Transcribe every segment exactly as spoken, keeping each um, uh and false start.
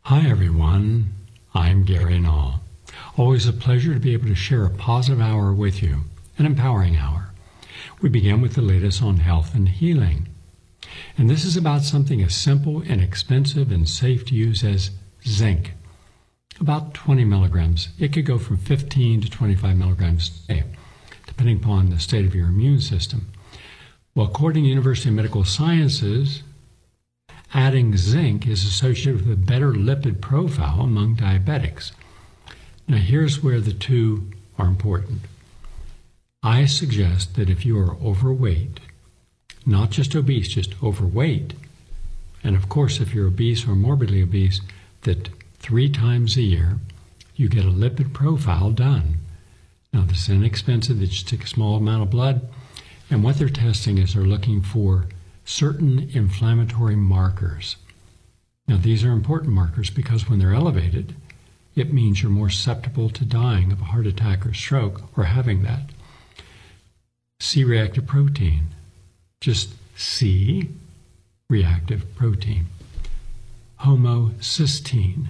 Hi everyone, I'm Gary Null. Always a pleasure to be able to share a positive hour with you, an empowering hour. We begin with the latest on health and healing. And this is about something as simple, inexpensive, and safe to use as zinc. About twenty milligrams. It could go from fifteen to twenty-five milligrams a day, depending upon the state of your immune system. Well, according to University of Medical Sciences, adding zinc is associated with a better lipid profile among diabetics. Now, here's where the two are important. I suggest that if you are overweight, not just obese, just overweight, and of course, if you're obese or morbidly obese, that three times a year you get a lipid profile done. Now, this is inexpensive. They just take a small amount of blood, and what they're testing is they're looking for certain inflammatory markers. Now, these are important markers because when they're elevated, it means you're more susceptible to dying of a heart attack or stroke or having that. C-reactive protein, just C-reactive protein. Homocysteine,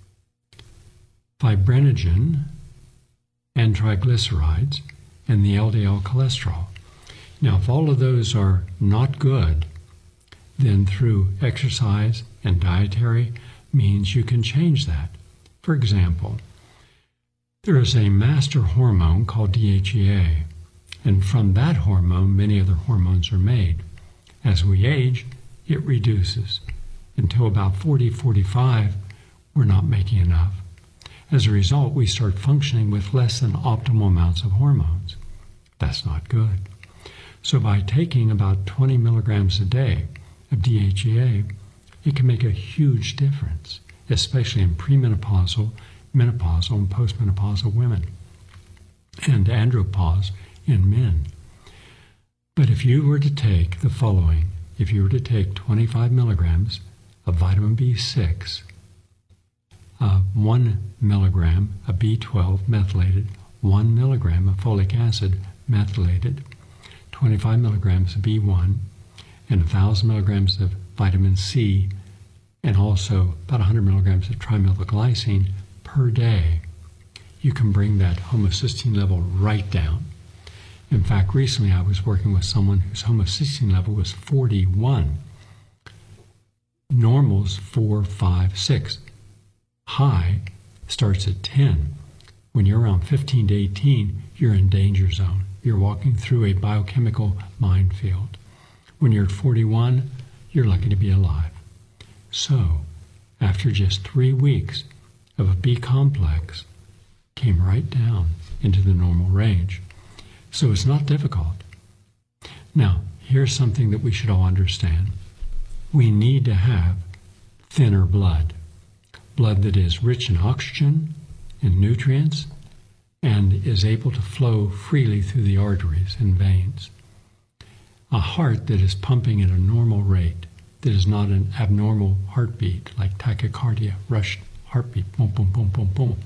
fibrinogen, and triglycerides, and the L D L cholesterol. Now, if all of those are not good, then through exercise and dietary means you can change that. For example, there is a master hormone called D H E A, and from that hormone, many other hormones are made. As we age, it reduces. Until about forty, forty-five, we're not making enough. As a result, we start functioning with less than optimal amounts of hormones. That's not good. So by taking about twenty milligrams a day of D H E A, it can make a huge difference, especially in premenopausal, menopausal, and postmenopausal women, and andropause in men. But if you were to take the following, if you were to take twenty-five milligrams of vitamin B six, uh, one milligram of B twelve methylated, one milligram of folic acid methylated, twenty-five milligrams of B one, and one thousand milligrams of vitamin C, and also about one hundred milligrams of trimethylglycine per day, you can bring that homocysteine level right down. In fact, recently I was working with someone whose homocysteine level was forty-one. Normal's four, five, six. High starts at ten. When you're around fifteen to eighteen, you're in danger zone. You're walking through a biochemical minefield. When you're at forty-one, you're lucky to be alive. So, after just three weeks of a B complex, came right down into the normal range. So it's not difficult. Now, here's something that we should all understand. We need to have thinner blood, blood that is rich in oxygen and nutrients and is able to flow freely through the arteries and veins. A heart that is pumping at a normal rate, that is not an abnormal heartbeat like tachycardia, rushed heartbeat, boom, boom, boom, boom, boom.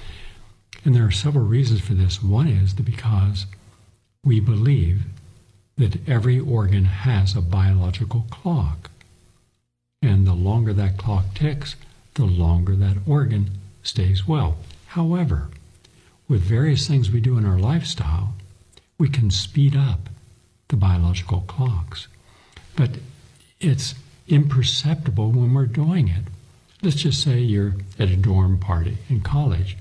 And there are several reasons for this. One is that because we believe that every organ has a biological clock. And the longer that clock ticks, the longer that organ stays well. However, with various things we do in our lifestyle, we can speed up the biological clocks. But it's imperceptible when we're doing it. Let's just say you're at a dorm party in college,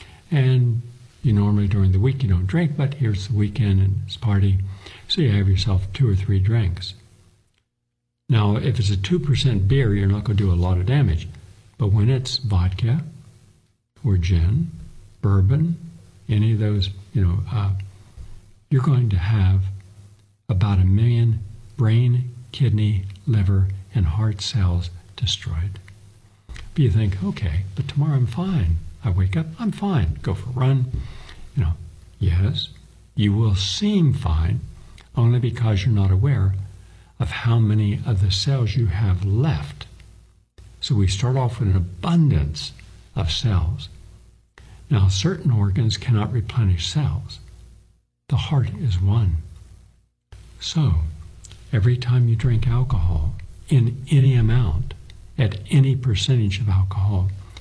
and you normally during the week you don't drink, but here's the weekend and it's party, so you have yourself two or three drinks. Now, if it's a two percent beer, you're not going to do a lot of damage. But when it's vodka or gin, bourbon, any of those, you know, uh, you're going to have about a million brain, kidney, liver, and heart cells destroyed. But you think, okay, but tomorrow I'm fine. I wake up, I'm fine. Go for a run. You know, yes, you will seem fine only because you're not aware of how many of the cells you have left. So we start off with an abundance of cells. Now, certain organs cannot replenish cells. The heart is one. So, every time you drink alcohol, in any amount, at any percentage of alcohol,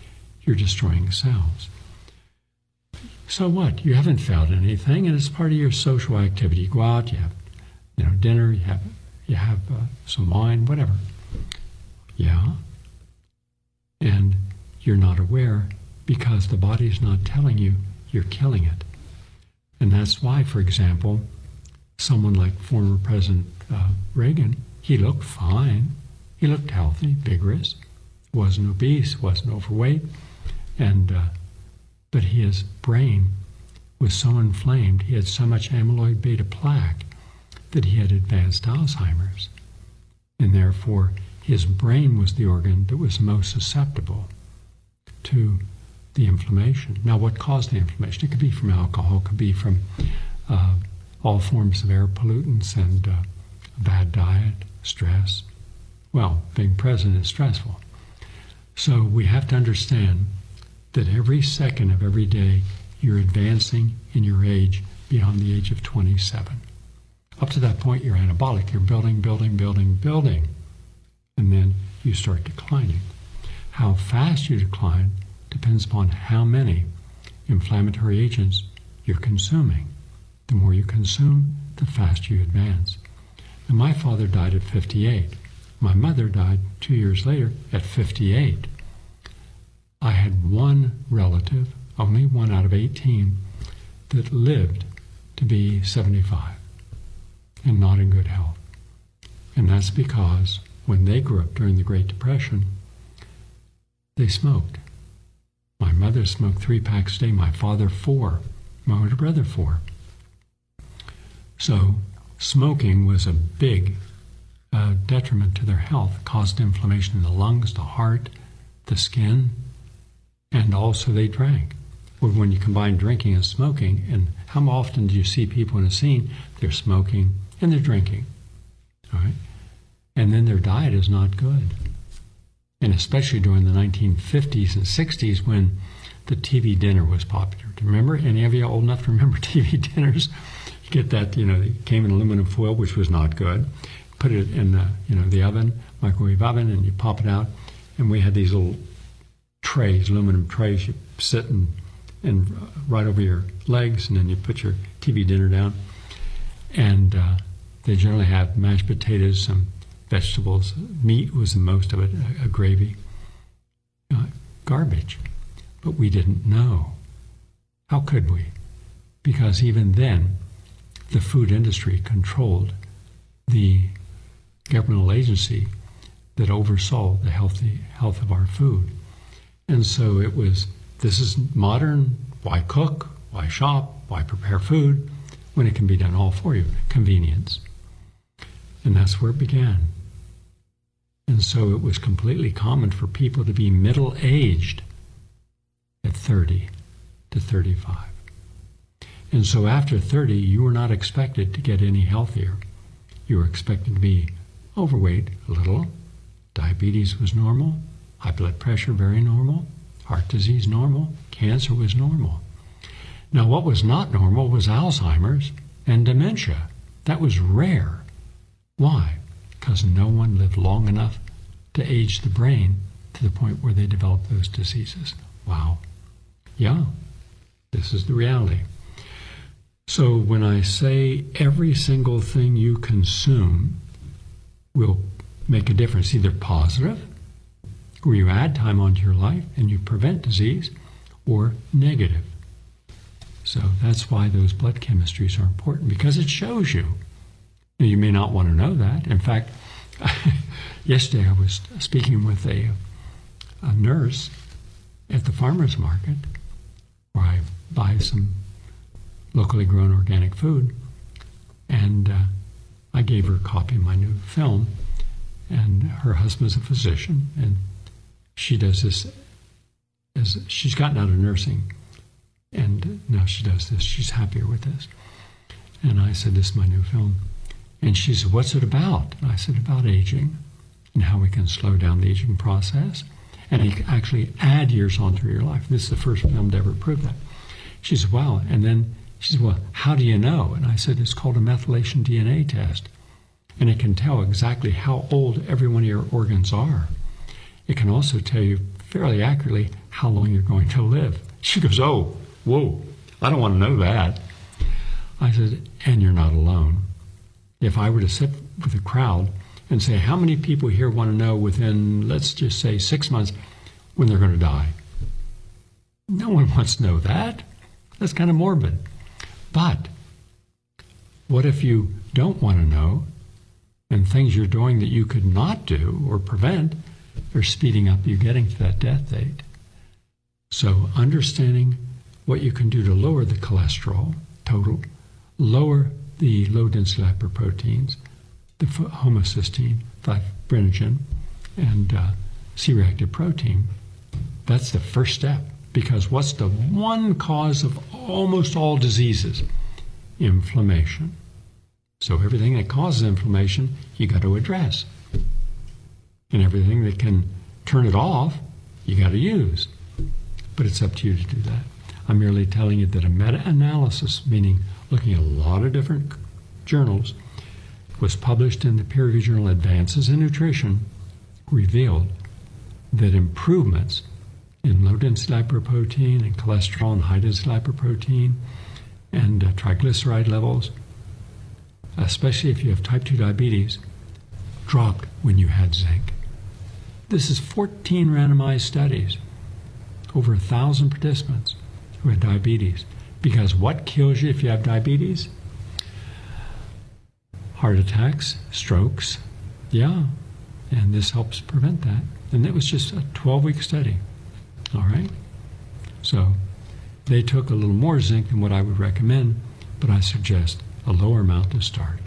you're destroying cells. So what? You haven't failed anything, and it's part of your social activity. You go out, you have, you know, dinner, you have, you have uh, some wine, whatever. Yeah. And you're not aware because the body's not telling you you're killing it. And that's why, for example, someone like former President uh, Reagan, he looked fine. He looked healthy, vigorous, wasn't obese, wasn't overweight, and uh, but his brain was so inflamed, he had so much amyloid beta plaque that he had advanced Alzheimer's. And therefore, his brain was the organ that was most susceptible to the inflammation. Now, what caused the inflammation? It could be from alcohol, it could be from uh, all forms of air pollutants and uh, a bad diet, stress. Well, being president is stressful. So we have to understand that every second of every day you're advancing in your age beyond the age of twenty-seven. Up to that point, you're anabolic. You're building, building, building, building. And then you start declining. How fast you decline depends upon how many inflammatory agents you're consuming. The more you consume, the faster you advance. Now, my father died at fifty-eight. My mother died two years later at fifty-eight. I had one relative, only one out of eighteen, that lived to be seventy-five and not in good health. And that's because when they grew up during the Great Depression, they smoked. My mother smoked three packs a day, my father four, my older brother four. So smoking was a big uh, detriment to their health, caused inflammation in the lungs, the heart, the skin, and also they drank. Well, when you combine drinking and smoking, and how often do you see people in a scene, they're smoking and they're drinking, all right? And then their diet is not good. And especially during the nineteen fifties and sixties when the T V dinner was popular. Do you remember? Any of you old enough to remember T V dinners? You get that, you know, it came in aluminum foil, which was not good. Put it in the, you know, the oven, microwave oven, and you pop it out. And we had these little trays, aluminum trays. You sit in, in uh, right over your legs, and then you put your T V dinner down. And uh, they generally have mashed potatoes, some vegetables. Meat was the most of it, a, a gravy. Uh, garbage. But we didn't know. How could we? Because even then, the food industry controlled the governmental agency that oversaw the healthy health of our food. And so it was, this is modern, why cook, why shop, why prepare food, when it can be done all for you, convenience. And that's where it began. And so it was completely common for people to be middle-aged at thirty to thirty-five. And so after thirty, you were not expected to get any healthier. You were expected to be overweight a little. Diabetes was normal. High blood pressure, very normal. Heart disease, normal. Cancer was normal. Now, what was not normal was Alzheimer's and dementia. That was rare. Why? Because no one lived long enough to age the brain to the point where they developed those diseases. Wow. Yeah, this is the reality. So when I say every single thing you consume will make a difference, either positive, where you add time onto your life and you prevent disease, or negative. So that's why those blood chemistries are important, because it shows you. Now, you may not want to know that. In fact, yesterday I was speaking with a, a nurse at the farmer's market where I buy some locally grown organic food, and uh, I gave her a copy of my new film, and her husband's a physician, and she does this, as she's gotten out of nursing, and now she does this. She's happier with this. And I said, this is my new film. And she said, what's it about? And I said, about aging and how we can slow down the aging process and actually add years onto your life. This is the first film to ever prove that. She said, wow. And then she said, well, how do you know? And I said, it's called a methylation D N A test. And it can tell exactly how old every one of your organs are. It can also tell you fairly accurately how long you're going to live. She goes, oh, whoa, I don't want to know that. I said, and you're not alone. If I were to sit with a crowd and say, how many people here want to know within, let's just say, six months when they're going to die? No one wants to know that. That's kind of morbid. But what if you don't want to know, and things you're doing that you could not do or prevent are speeding up you getting to that death date? So understanding what you can do to lower the cholesterol total, lower the low-density lipoproteins, the homocysteine, fibrinogen, and uh, C-reactive protein, that's the first step. Because what's the one cause of almost all diseases? Inflammation. So everything that causes inflammation, you got to address. And everything that can turn it off, you got to use. But it's up to you to do that. I'm merely telling you that a meta-analysis, meaning looking at a lot of different journals, was published in the peer-reviewed journal Advances in Nutrition, revealed that improvements in low-density lipoprotein and cholesterol and high-density lipoprotein and uh, triglyceride levels, especially if you have type two diabetes, dropped when you had zinc. This is fourteen randomized studies, over a thousand participants who had diabetes. Because what kills you if you have diabetes? Heart attacks, strokes, yeah, and this helps prevent that. And it was just a twelve-week study. All right? So they took a little more zinc than what I would recommend, but I suggest a lower amount to start.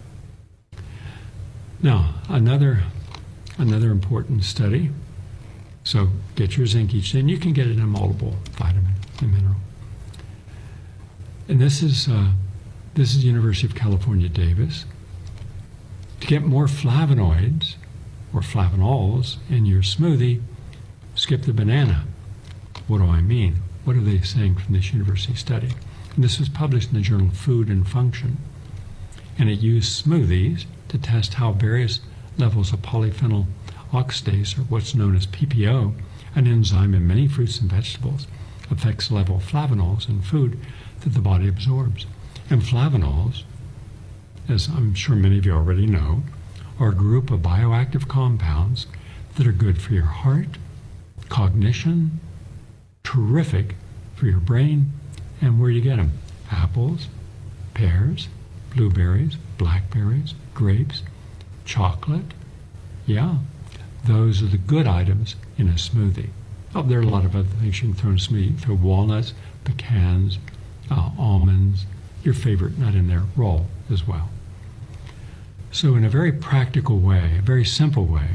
Now, another, another important study. So get your zinc each day, and you can get it in multiple vitamin and mineral. And this is, uh, this is University of California, Davis. To get more flavonoids, or flavanols, in your smoothie, skip the banana. What do I mean? What are they saying from this university study? And this was published in the journal Food and Function. And it used smoothies to test how various levels of polyphenol oxidase, or what's known as P P O, an enzyme in many fruits and vegetables, affects the level of flavonols in food that the body absorbs. And flavonols, as I'm sure many of you already know, are a group of bioactive compounds that are good for your heart, cognition, terrific for your brain, and where do you get them? Apples, pears, blueberries, blackberries, grapes, chocolate. Yeah, those are the good items in a smoothie. Oh, there are a lot of other things you can throw in a smoothie. Throw walnuts, pecans, uh, almonds, your favorite nut in there, roll as well. So in a very practical way, a very simple way,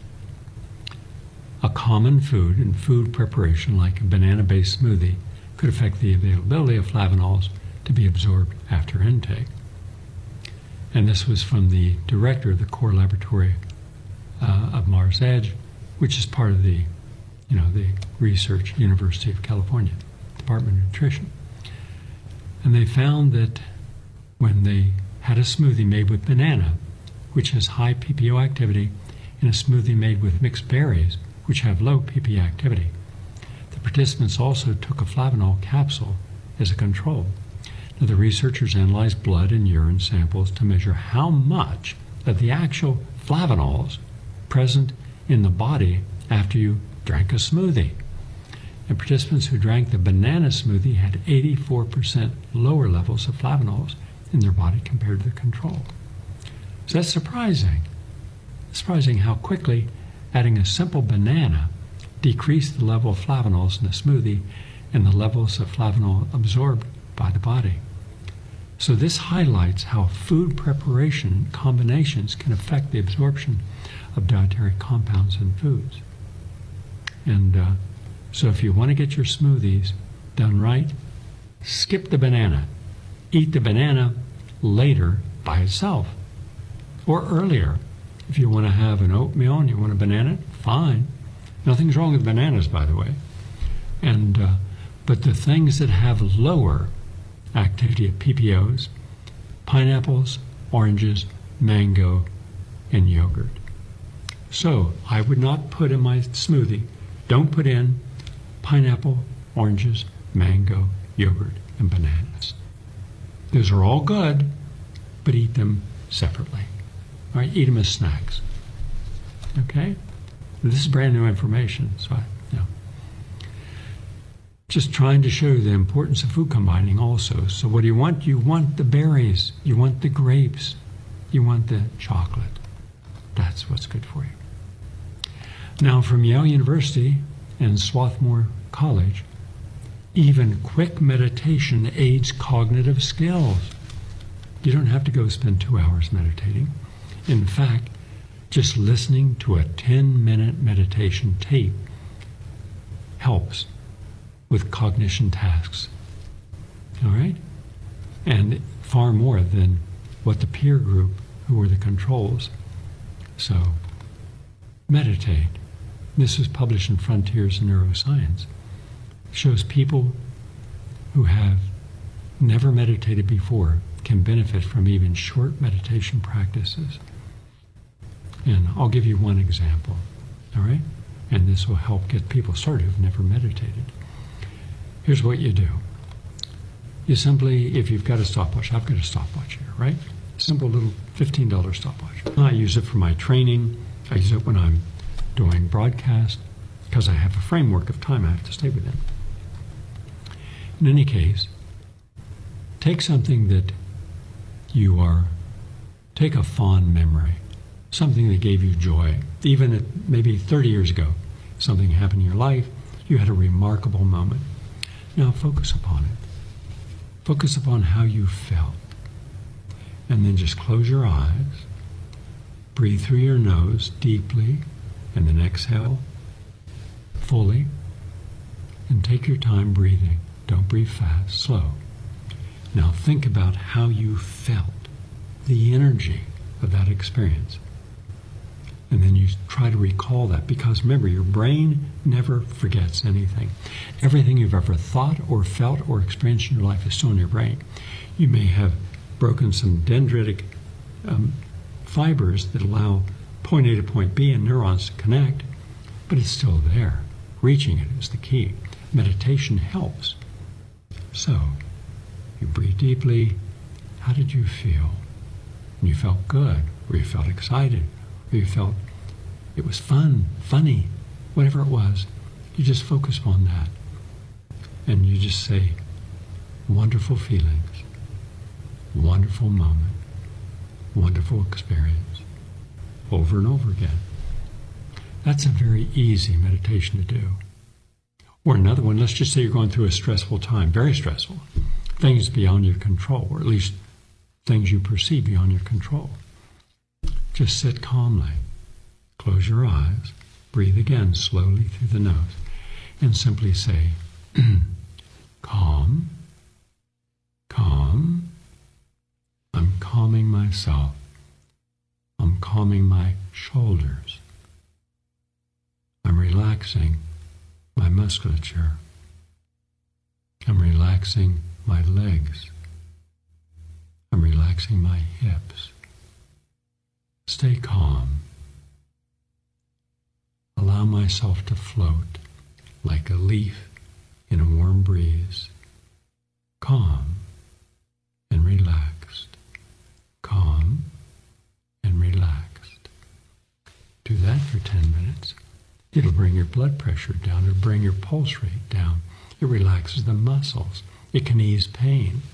a common food and food preparation like a banana-based smoothie could affect the availability of flavonols to be absorbed after intake. And this was from the director of the core laboratory uh, of Mars Edge, which is part of the, you know, the research University of California, Department of Nutrition. And they found that when they had a smoothie made with banana, which has high P P O activity, and a smoothie made with mixed berries, which have low P P O activity, the participants also took a flavanol capsule as a control. Now, the researchers analyzed blood and urine samples to measure how much of the actual flavanols present in the body after you drank a smoothie. And participants who drank the banana smoothie had eighty-four percent lower levels of flavanols in their body compared to the control. So that's surprising. Surprising how quickly adding a simple banana decreased the level of flavonols in the smoothie and the levels of flavanol absorbed by the body. So this highlights how food preparation combinations can affect the absorption of dietary compounds in foods. And uh, so if you want to get your smoothies done right, skip the banana. Eat the banana later by itself, or earlier. If you want to have an oatmeal and you want a banana, fine. Nothing's wrong with bananas, by the way. And uh, but the things that have lower activity of P P Os, pineapples, oranges, mango, and yogurt. So I would not put in my smoothie Don't put in pineapple, oranges, mango, yogurt, and bananas. Those are all good, but eat them separately. All right, eat them as snacks. Okay? This is brand new information, so I, you know. Just trying to show you the importance of food combining also. So what do you want? You want the berries. You want the grapes. You want the chocolate. That's what's good for you. Now, from Yale University and Swarthmore College, even quick meditation aids cognitive skills. You don't have to go spend two hours meditating. In fact, just listening to a ten-minute meditation tape helps with cognition tasks. All right? And far more than what the peer group, who were the controls. So, meditate. This was published in Frontiers in Neuroscience. It shows people who have never meditated before can benefit from even short meditation practices. And I'll give you one example, all right? And this will help get people started who've never meditated. Here's what you do. You simply, if you've got a stopwatch, I've got a stopwatch here, right? Simple little fifteen dollar stopwatch. I use it for my training. I use it when I'm doing broadcast because I have a framework of time I have to stay within. In any case, take something that you are, take a fond memory, something that gave you joy, even at maybe thirty years ago, something happened in your life, you had a remarkable moment. Now focus upon it. Focus upon how you felt. And then just close your eyes, breathe through your nose deeply, and then exhale fully, and take your time breathing. Don't breathe fast, slow. Now think about how you felt, the energy of that experience. And then you try to recall that, because remember, your brain never forgets anything. Everything you've ever thought or felt or experienced in your life is still in your brain. You may have broken some dendritic um, fibers that allow point A to point B and neurons to connect, but it's still there. Reaching it is the key. Meditation helps. So, you breathe deeply. How did you feel? And you felt good, or you felt excited, or you felt it was fun, funny, whatever it was. You just focus on that. And you just say, wonderful feelings, wonderful moment, wonderful experience, over and over again. That's a very easy meditation to do. Or another one, let's just say you're going through a stressful time, very stressful, things beyond your control, or at least things you perceive beyond your control. Just sit calmly, close your eyes, breathe again slowly through the nose, and simply say, calm, calm, I'm calming myself. I'm calming my shoulders. I'm relaxing my musculature. I'm relaxing my legs. I'm relaxing my hips. Stay calm. Allow myself to float like a leaf in a warm breeze. Calm and relaxed. Calm and relaxed. Do that for ten minutes. It'll bring your blood pressure down. It'll bring your pulse rate down. It relaxes the muscles. It can ease pain.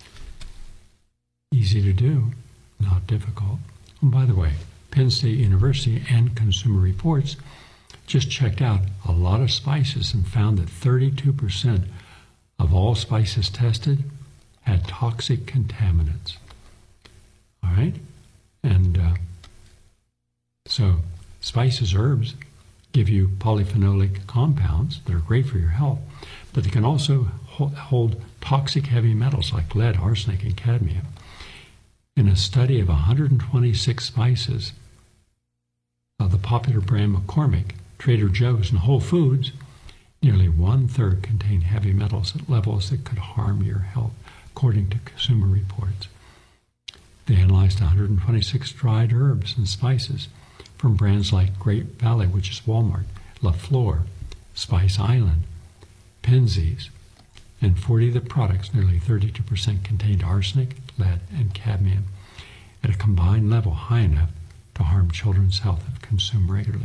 Easy to do, not difficult. And by the way, Penn State University and Consumer Reports just checked out a lot of spices and found that thirty-two percent of all spices tested had toxic contaminants. All right? And uh, so spices, herbs, give you polyphenolic compounds that are great for your health, but they can also hold toxic heavy metals like lead, arsenic, and cadmium. In a study of one hundred twenty-six spices of the popular brand McCormick, Trader Joe's, and Whole Foods, nearly one-third contain heavy metals at levels that could harm your health, according to Consumer Reports. They analyzed one hundred twenty-six dried herbs and spices from brands like Grape Valley, which is Walmart, La Flor, Spice Island, Penzeys, and forty of the products, nearly thirty-two percent, contained arsenic, lead, and cadmium at a combined level high enough to harm children's health if consumed regularly.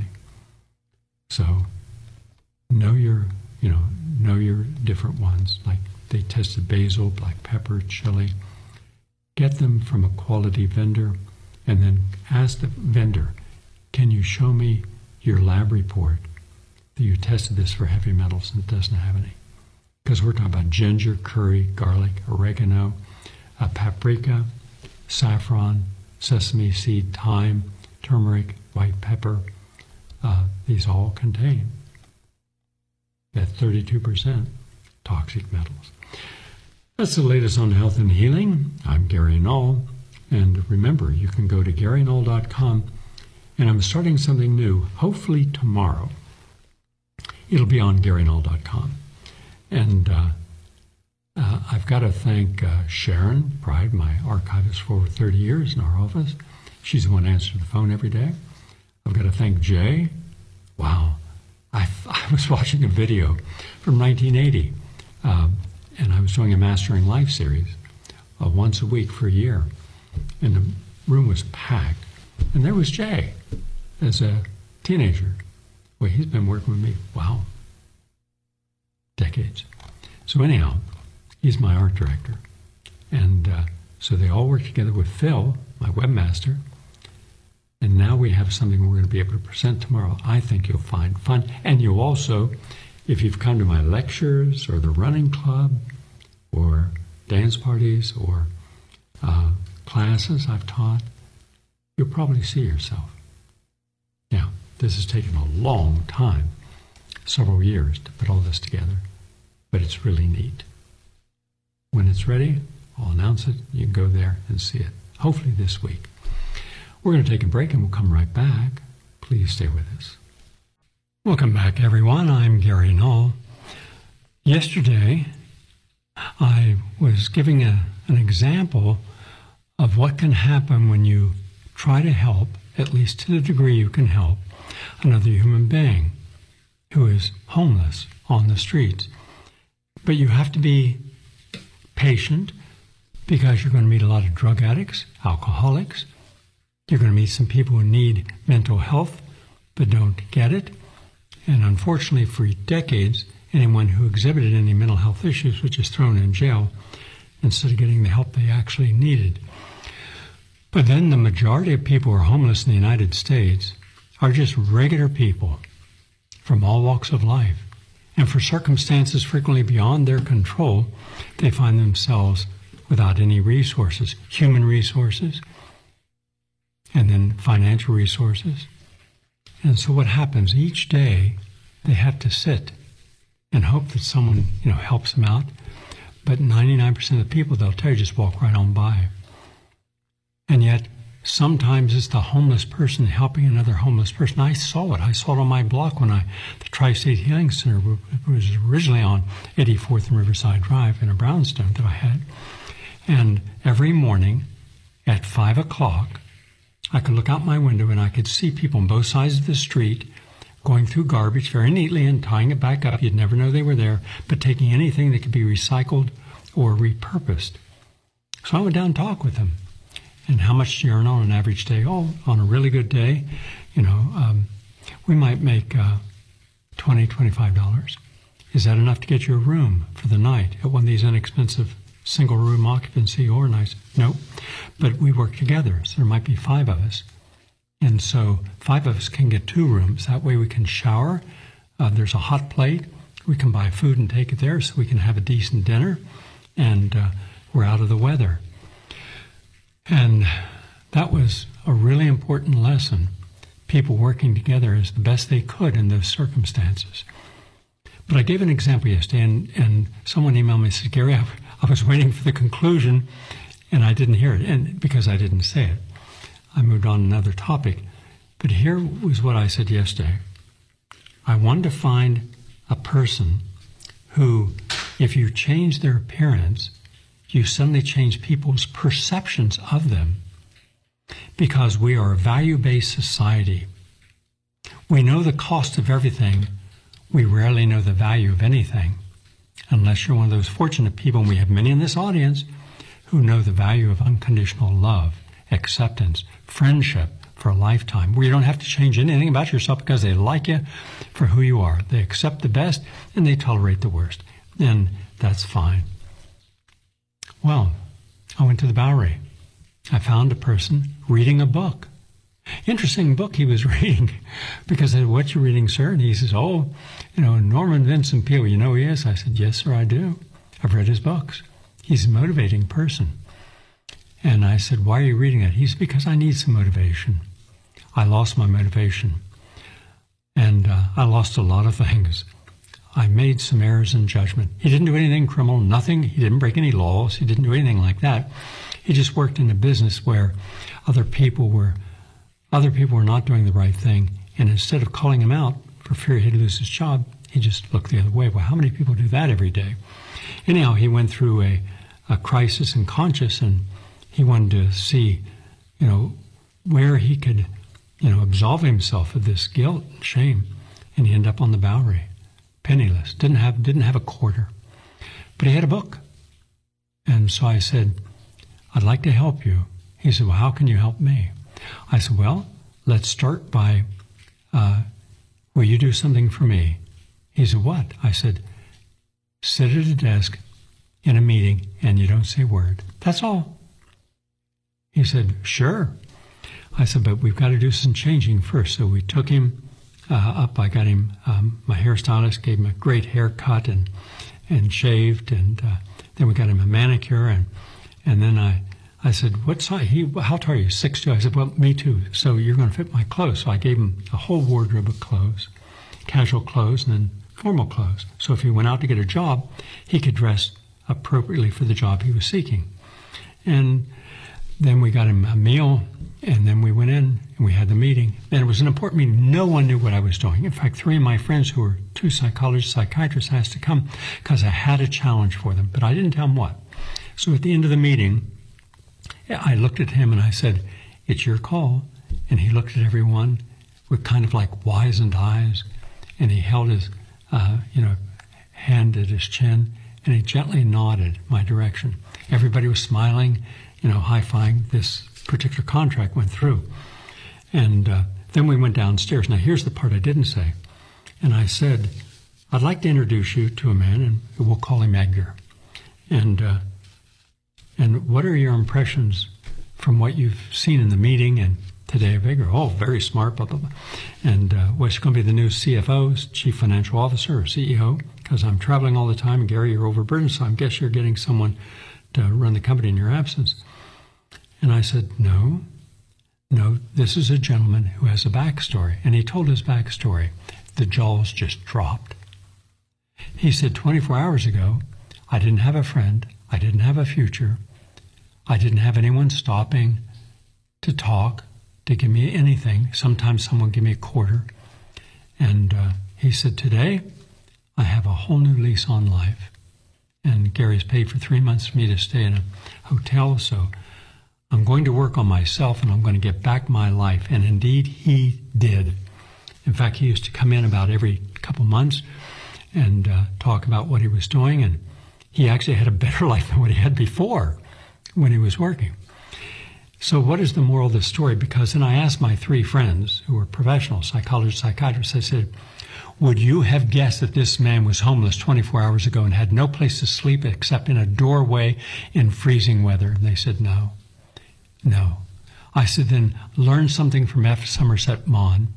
So, know your, you know, know your different ones. Like they tested basil, black pepper, chili. Get them from a quality vendor, and then ask the vendor, can you show me your lab report that you tested this for heavy metals and it doesn't have any? Because we're talking about ginger, curry, garlic, oregano, uh, paprika, saffron, sesame seed, thyme, turmeric, white pepper. Uh, these all contain that thirty-two percent toxic metals. That's the latest on health and healing. I'm Gary Null. And remember, you can go to gary null dot com, and I'm starting something new, hopefully tomorrow. It'll be on gary null dot com. And uh, uh, I've got to thank uh, Sharon Pride, my archivist for over thirty years in our office. She's the one who answers the phone every day. I've got to thank Jay. Wow. I, I was watching a video from nineteen eighty, um, and I was doing a Mastering Life series uh, once a week for a year. And the room was packed. And there was Jay as a teenager. Well, he's been working with me, wow, decades. So anyhow, he's my art director. And uh, so they all work together with Phil, my webmaster. And now we have something we're going to be able to present tomorrow. I think you'll find fun. And you'll also, if you've come to my lectures or the running club or dance parties or uh, classes I've taught, you'll probably see yourself. Now, this has taken a long time, several years, to put all this together, but it's really neat. When it's ready, I'll announce it. You can go there and see it, hopefully this week. We're going to take a break and we'll come right back. Please stay with us. Welcome back, everyone. I'm Gary Null. Yesterday, I was giving a, an example of what can happen when you try to help, at least to the degree you can help, another human being who is homeless on the streets. But you have to be patient because you're going to meet a lot of drug addicts, alcoholics. You're going to meet some people who need mental health but don't get it. And unfortunately, for decades, anyone who exhibited any mental health issues was just thrown in jail instead of getting the help they actually needed. But then the majority of people who are homeless in the United States are just regular people from all walks of life. And for circumstances frequently beyond their control, they find themselves without any resources, human resources, and then financial resources. And so what happens each day, they have to sit and hope that someone, you know, helps them out. But ninety-nine percent of the people, they'll tell you, just walk right on by. And yet, sometimes it's the homeless person helping another homeless person. I saw it. I saw it on my block when I, the Tri-State Healing Center was originally on eighty-fourth and Riverside Drive in a brownstone that I had. And every morning at five o'clock, I could look out my window and I could see people on both sides of the street going through garbage very neatly and tying it back up. You'd never know they were there, but taking anything that could be recycled or repurposed. So I went down and talked with them. And how much do you earn on an average day? Oh, on a really good day, you know, um, we might make uh, twenty dollars, twenty-five dollars. Is that enough to get you a room for the night at one of these inexpensive single room occupancy or nice? Nope. But we work together, so there might be five of us. And so five of us can get two rooms. That way we can shower. Uh, there's a hot plate. We can buy food and take it there so we can have a decent dinner. And uh, we're out of the weather. And that was a really important lesson. People working together as the best they could in those circumstances. But I gave an example yesterday, and, and someone emailed me and said, Gary, I, I was waiting for the conclusion, and I didn't hear it, and because I didn't say it. I moved on to another topic. But here was what I said yesterday. I wanted to find a person who, if you change their appearance, you suddenly change people's perceptions of them, because we are a value-based society. We know the cost of everything we rarely know the value of anything unless you're one of those fortunate people, and we have many in this audience, who know the value of unconditional love, acceptance, friendship for a lifetime, where you don't have to change anything about yourself because they like you for who you are. They accept the best and they tolerate the worst. And that's fine. Well, I went to the Bowery. I found a person reading a book. Interesting book he was reading, because I said, "What you reading, sir?" And he says, "Oh, you know, Norman Vincent Peale. You know who he is?" I said, "Yes, sir, I do. I've read his books. He's a motivating person." And I said, "Why are you reading that?" He said, "Because I need some motivation. I lost my motivation. And uh, I lost a lot of things. I made some errors in judgment." He didn't do anything criminal, nothing. He didn't break any laws. He didn't do anything like that. He just worked in a business where other people were other people were not doing the right thing. And instead of calling him out for fear he'd lose his job, he just looked the other way. Well, how many people do that every day? Anyhow, he went through a, a crisis in conscience, and he wanted to see, you know, where he could, you know, absolve himself of this guilt and shame. And he ended up on the Bowery, penniless, didn't have didn't have a quarter, but he had a book. And so I said, "I'd like to help you." He said, "Well, how can you help me?" I said, "Well, let's start by, uh, will you do something for me?" He said, "What?" I said, "Sit at a desk in a meeting and you don't say a word. That's all." He said, "Sure." I said, "But we've got to do some changing first." So we took him uh, up. I got him, um, my hairstylist gave him a great haircut and and shaved, and uh, then we got him a manicure, and and then I I said, "What size? He, how tall are you?" six two. I said, "Well, me too. So you're going to fit my clothes." So I gave him a whole wardrobe of clothes, casual clothes and then formal clothes. So if he went out to get a job, he could dress appropriately for the job he was seeking. And then we got him a meal, and then we went in and we had the meeting. And it was an important meeting. No one knew what I was doing. In fact, three of my friends who were two psychologists, psychiatrists asked to come because I had a challenge for them, but I didn't tell them what. So at the end of the meeting, I looked at him and I said, "It's your call." And he looked at everyone with kind of like wizened eyes, and he held his, uh, you know, hand at his chin, and he gently nodded my direction. Everybody was smiling, you know, high-fiving. This particular contract went through. And uh, then we went downstairs. Now, here's the part I didn't say. And I said, "I'd like to introduce you to a man, and we'll call him Edgar. And uh, and what are your impressions from what you've seen in the meeting and today of Edgar?" "Oh, very smart, blah, blah, blah." "And uh, what's going to be the new C F O, Chief Financial Officer, or C E O? Because I'm traveling all the time, and Gary, you're overburdened, so I guess you're getting someone to run the company in your absence." And I said, no, no, this is a gentleman who has a backstory. And he told his backstory. The jaws just dropped. He said, twenty-four hours ago, I didn't have a friend. I didn't have a future. I didn't have anyone stopping to talk, to give me anything. Sometimes someone give me a quarter. And uh, he said, today, I have a whole new lease on life. And Gary's paid for three months for me to stay in a hotel, so I'm going to work on myself and I'm going to get back my life. And indeed, he did. In fact, he used to come in about every couple months and uh, talk about what he was doing. And he actually had a better life than what he had before when he was working. So what is the moral of the story? Because then I asked my three friends who were professional psychologists, psychiatrists, I said, would you have guessed that this man was homeless twenty-four hours ago and had no place to sleep except in a doorway in freezing weather? And they said, no. No. I said, then learn something from F. Somerset Maugham.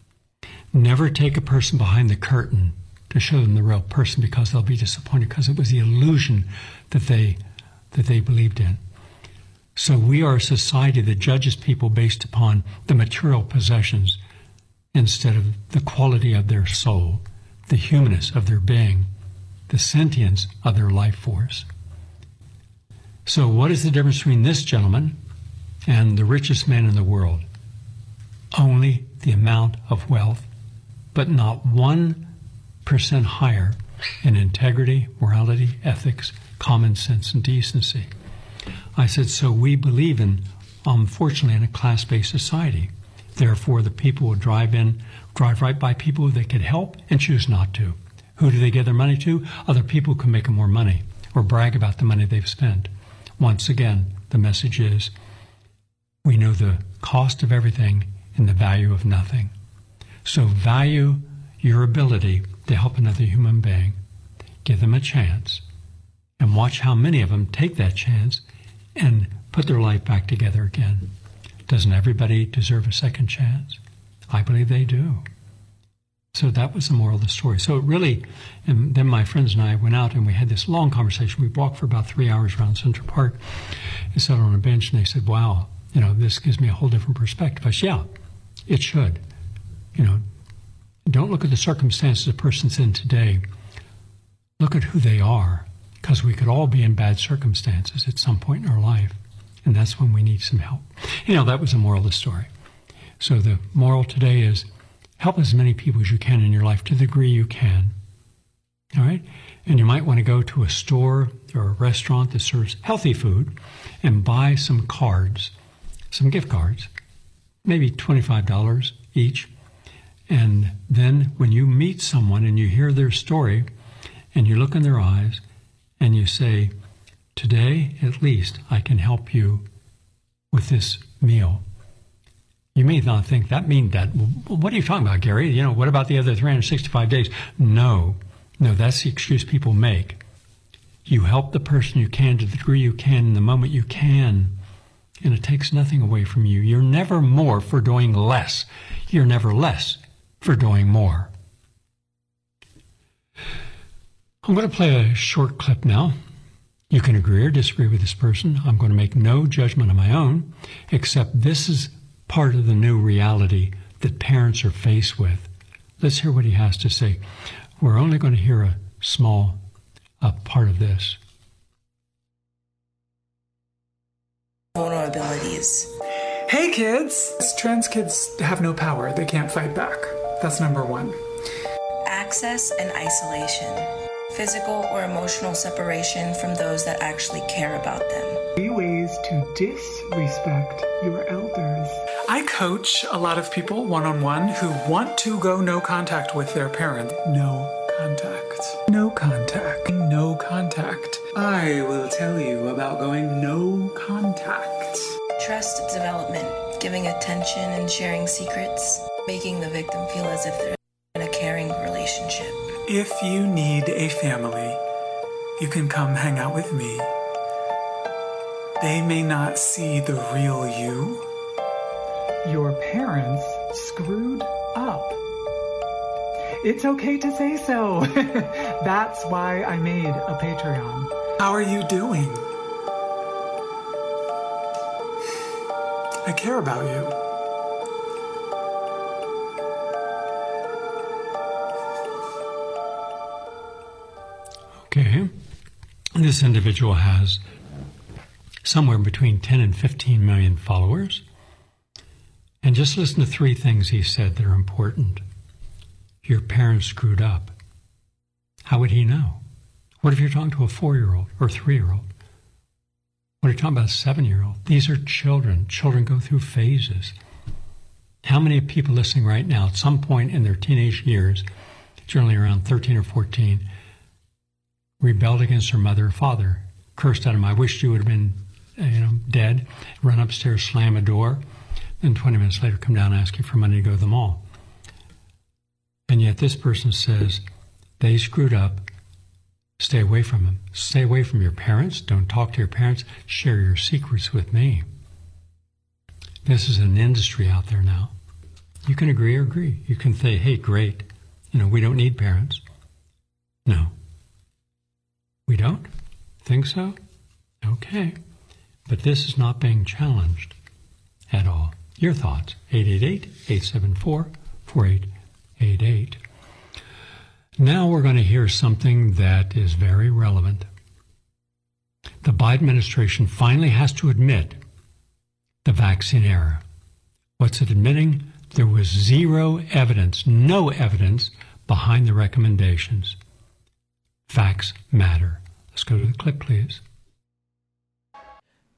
Never take a person behind the curtain to show them the real person, because they'll be disappointed, because it was the illusion that they that they believed in. So we are a society that judges people based upon the material possessions instead of the quality of their soul, the humanness of their being, the sentience of their life force. So what is the difference between this gentleman and the richest man in the world? Only the amount of wealth, but not one percent higher in integrity, morality, ethics, common sense, and decency. I said, so we believe in, unfortunately, in a class-based society. Therefore, the people will drive in drive right by people they could help and choose not to. Who do they give their money to? Other people who can make them more money or brag about the money they've spent. Once again, the message is, we know the cost of everything and the value of nothing. So value your ability to help another human being. Give them a chance. And watch how many of them take that chance and put their life back together again. Doesn't everybody deserve a second chance? I believe they do. So that was the moral of the story. So it really, and then my friends and I went out and we had this long conversation. We walked for about three hours around Central Park and sat on a bench, and they said, wow, you know, this gives me a whole different perspective. I said, yeah, it should. You know, don't look at the circumstances a person's in today. Look at who they are, because we could all be in bad circumstances at some point in our life, and that's when we need some help. You know, that was the moral of the story. So the moral today is help as many people as you can in your life to the degree you can. All right? And you might want to go to a store or a restaurant that serves healthy food and buy some cards, some gift cards, maybe twenty-five dollars each. And then when you meet someone and you hear their story and you look in their eyes and you say, today at least I can help you with this meal. You may not think that means that. Well, what are you talking about, Gary? You know, what about the other three hundred sixty-five days? No, no, that's the excuse people make. You help the person you can to the degree you can in the moment you can, and it takes nothing away from you. You're never more for doing less. You're never less for doing more. I'm going to play a short clip now. You can agree or disagree with this person. I'm going to make no judgment of my own, except this is part of the new reality that parents are faced with. Let's hear what he has to say. We're only going to hear a small uh, part of this. Vulnerabilities. Hey kids! Trans kids have no power. They can't fight back. That's number one. Access and isolation. Physical or emotional separation from those that actually care about them. Three ways to disrespect your elders. I coach a lot of people one-on-one who want to go no contact with their parent. No contact. No contact. No contact. I will tell you about going no contact. Trust development. Giving attention and sharing secrets. Making the victim feel as if they're in a caring relationship. If you need a family, you can come hang out with me. They may not see the real you. Your parents screwed up. It's okay to say so. That's why I made a Patreon. How are you doing? I care about you. Okay, this individual has somewhere between ten and fifteen million followers. And just listen to three things he said that are important. Your parents screwed up. How would he know? What if you're talking to a four-year-old or three-year-old? What are you talking about, a seven-year-old? These are children. Children go through phases. How many people listening right now at some point in their teenage years, generally around thirteen or fourteen, rebelled against her mother or father, cursed at him, I wished you would have been you know, dead, run upstairs, slam a door, then twenty minutes later come down and ask you for money to go to the mall. And yet this person says, they screwed up, stay away from them. Stay away from your parents, don't talk to your parents, share your secrets with me. This is an industry out there now. You can agree or agree. You can say, hey, great, you know, we don't need parents. No. We don't? Think so? Okay. But this is not being challenged at all. Your thoughts, eight eight eight, eight seven four, four eight eight eight. Now we're going to hear something that is very relevant. The Biden administration finally has to admit the vaccine error. What's it admitting? There was zero evidence, no evidence behind the recommendations. Facts matter. Let's go to the clip, please.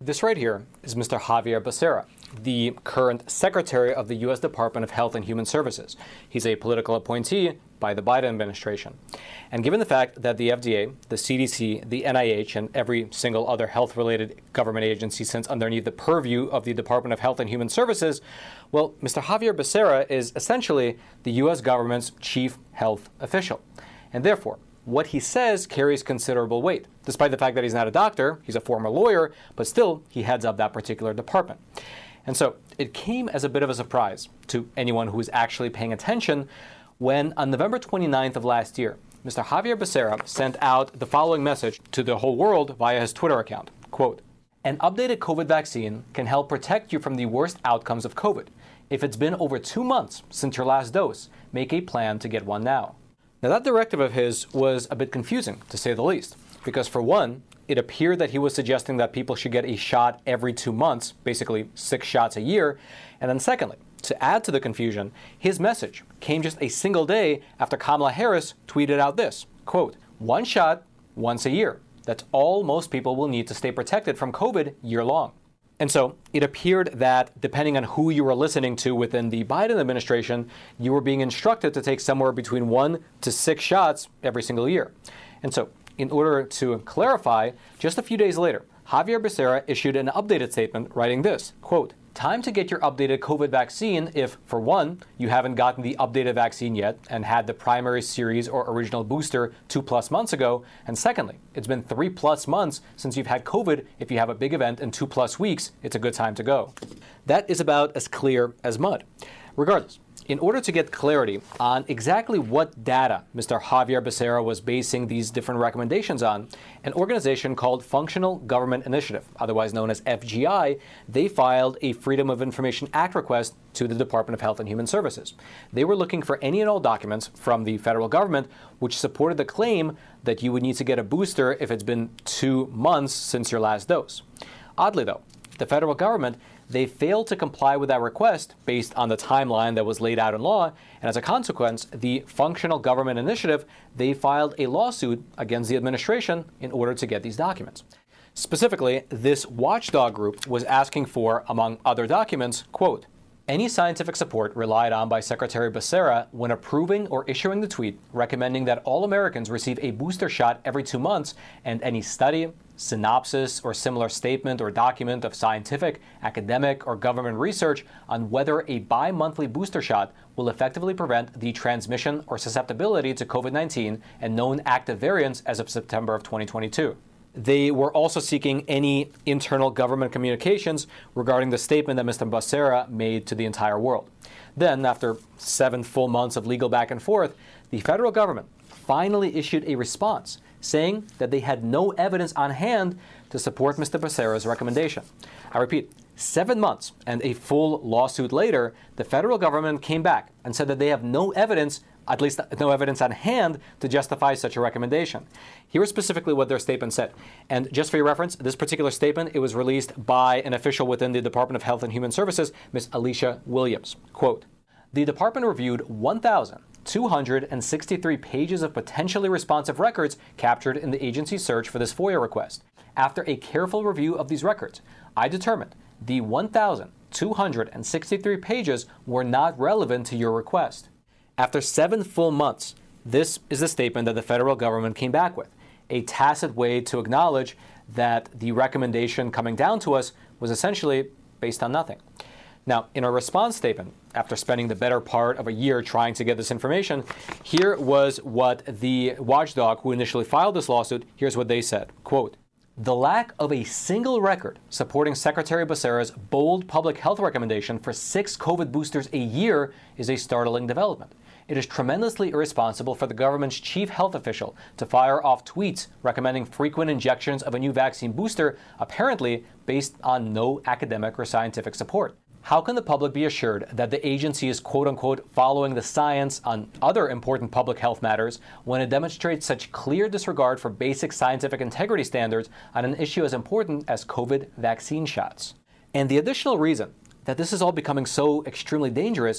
This right here is Mister Xavier Becerra, the current Secretary of the U S Department of Health and Human Services. He's a political appointee by the Biden administration. And given the fact that the F D A, the C D C, the N I H, and every single other health-related government agency sits underneath the purview of the Department of Health and Human Services, well, Mister Xavier Becerra is essentially the U S government's chief health official. And therefore, what he says carries considerable weight. Despite the fact that he's not a doctor, he's a former lawyer, but still, he heads up that particular department. And so it came as a bit of a surprise to anyone who is actually paying attention when on November twenty-ninth of last year, Mister Xavier Becerra sent out the following message to the whole world via his Twitter account. Quote, "An updated COVID vaccine can help protect you from the worst outcomes of COVID. If it's been over two months since your last dose, make a plan to get one now." Now that directive of his was a bit confusing, to say the least, because for one, it appeared that he was suggesting that people should get a shot every two months, basically six shots a year. And then secondly, to add to the confusion, his message came just a single day after Kamala Harris tweeted out this, quote, "One shot once a year. That's all most people will need to stay protected from COVID year long." And so it appeared that depending on who you were listening to within the Biden administration, you were being instructed to take somewhere between one to six shots every single year. And so in order to clarify, just a few days later, Xavier Becerra issued an updated statement writing this, quote, "Time to get your updated COVID vaccine if, for one, you haven't gotten the updated vaccine yet and had the primary series or original booster two plus months ago. And secondly, it's been three plus months since you've had COVID. If you have a big event in two plus weeks, it's a good time to go." That is about as clear as mud. Regardless, in order to get clarity on exactly what data Mister Xavier Becerra was basing these different recommendations on, an organization called Functional Government Initiative, otherwise known as F G I, they filed a Freedom of Information Act request to the Department of Health and Human Services. They were looking for any and all documents from the federal government which supported the claim that you would need to get a booster if it's been two months since your last dose. Oddly though, the federal government, they failed to comply with that request based on the timeline that was laid out in law, and as a consequence, the Functional Government Initiative, they filed a lawsuit against the administration in order to get these documents. Specifically, this watchdog group was asking for, among other documents, quote, "Any scientific support relied on by Secretary Becerra when approving or issuing the tweet recommending that all Americans receive a booster shot every two months, and any study, synopsis, or similar statement or document of scientific, academic, or government research on whether a bi-monthly booster shot will effectively prevent the transmission or susceptibility to COVID nineteen and known active variants as of September of twenty twenty-two. They were also seeking any internal government communications regarding the statement that Mister Becerra made to the entire world. Then, after seven full months of legal back and forth, the federal government finally issued a response saying that they had no evidence on hand to support Mister Becerra's recommendation. I repeat, seven months and a full lawsuit later, the federal government came back and said that they have no evidence, at least no evidence on hand, to justify such a recommendation. Here's specifically what their statement said. And just for your reference, this particular statement, it was released by an official within the Department of Health and Human Services, Miz Alicia Williams. Quote, "The department reviewed one thousand two hundred sixty-three pages of potentially responsive records captured in the agency's search for this FOIA request. After a careful review of these records, I determined the one thousand two hundred sixty-three pages were not relevant to your request." After seven full months, this is the statement that the federal government came back with, a tacit way to acknowledge that the recommendation coming down to us was essentially based on nothing. Now, in a response statement, after spending the better part of a year trying to get this information, here was what the watchdog who initially filed this lawsuit, here's what they said, quote, "The lack of a single record supporting Secretary Becerra's bold public health recommendation for six COVID boosters a year is a startling development. It is tremendously irresponsible for the government's chief health official to fire off tweets recommending frequent injections of a new vaccine booster, apparently based on no academic or scientific support. How can the public be assured that the agency is quote-unquote following the science on other important public health matters when it demonstrates such clear disregard for basic scientific integrity standards on an issue as important as COVID vaccine shots?" And the additional reason that this is all becoming so extremely dangerous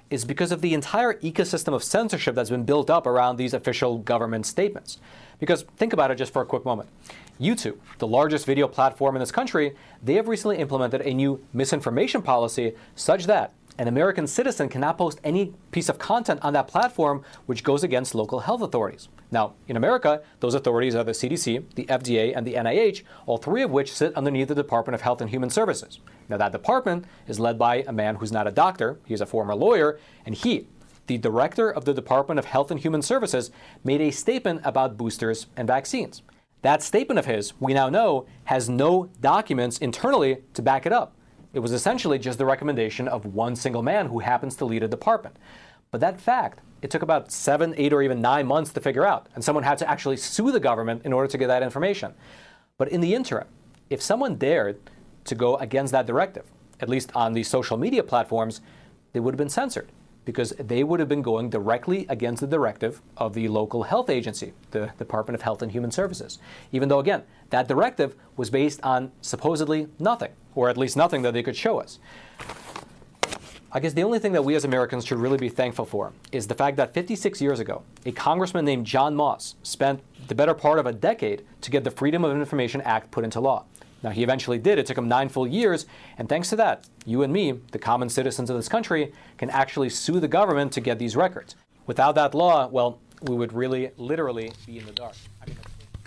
is because of the entire ecosystem of censorship that's been built up around these official government statements. Because think about it just for a quick moment. YouTube, the largest video platform in this country, they have recently implemented a new misinformation policy such that an American citizen cannot post any piece of content on that platform which goes against local health authorities. Now, in America, those authorities are the C D C, the F D A, and the N I H, all three of which sit underneath the Department of Health and Human Services. Now, that department is led by a man who's not a doctor, he's a former lawyer, and he, the director of the Department of Health and Human Services, made a statement about boosters and vaccines. That statement of his, we now know, has no documents internally to back it up. It was essentially just the recommendation of one single man who happens to lead a department. But that fact, it took about seven, eight, or even nine months to figure out, and someone had to actually sue the government in order to get that information. But in the interim, if someone dared to go against that directive, at least on these social media platforms, they would have been censored, because they would have been going directly against the directive of the local health agency, the Department of Health and Human Services. Even though, again, that directive was based on supposedly nothing, or at least nothing that they could show us. I guess the only thing that we as Americans should really be thankful for is the fact that fifty-six years ago, a congressman named John Moss spent the better part of a decade to get the Freedom of Information Act put into law. Now, he eventually did. It took him nine full years, and thanks to that, you and me, the common citizens of this country, can actually sue the government to get these records. Without that law, well, we would really, literally be in the dark. I mean,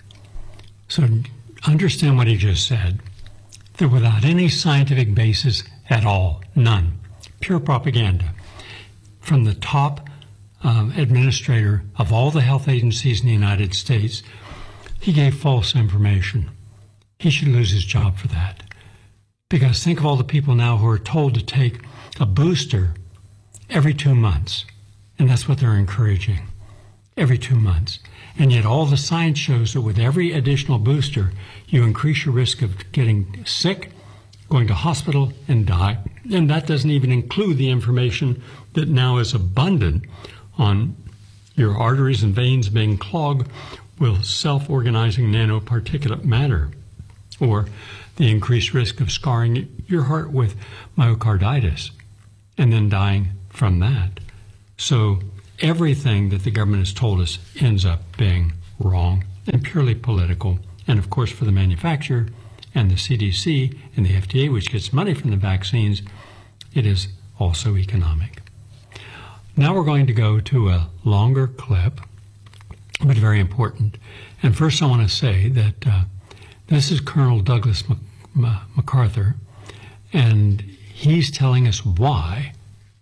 so understand what he just said, that without any scientific basis at all, none, pure propaganda, from the top um, administrator of all the health agencies in the United States, he gave false information. He should lose his job for that. Because think of all the people now who are told to take a booster every two months. And that's what they're encouraging, every two months. And yet all the science shows that with every additional booster, you increase your risk of getting sick, going to hospital, and die. And that doesn't even include the information that now is abundant on your arteries and veins being clogged with self-organizing nanoparticulate matter, or the increased risk of scarring your heart with myocarditis and then dying from that. So everything that the government has told us ends up being wrong and purely political. And of course, for the manufacturer and the C D C and the F D A, which gets money from the vaccines, it is also economic. Now we're going to go to a longer clip, but very important. And first I want to say that uh, this is Colonel Douglas MacArthur, and he's telling us why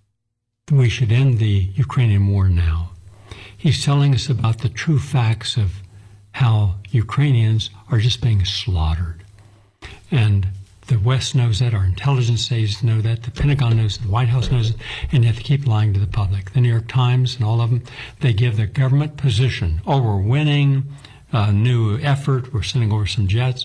we should end the Ukrainian war now. He's telling us about the true facts of how Ukrainians are just being slaughtered. And the West knows that, our intelligence agencies know that, the Pentagon knows it, the White House knows it, and yet they keep lying to the public. The New York Times and all of them, they give the government position. Oh, we're winning. Uh, new effort, we're sending over some jets.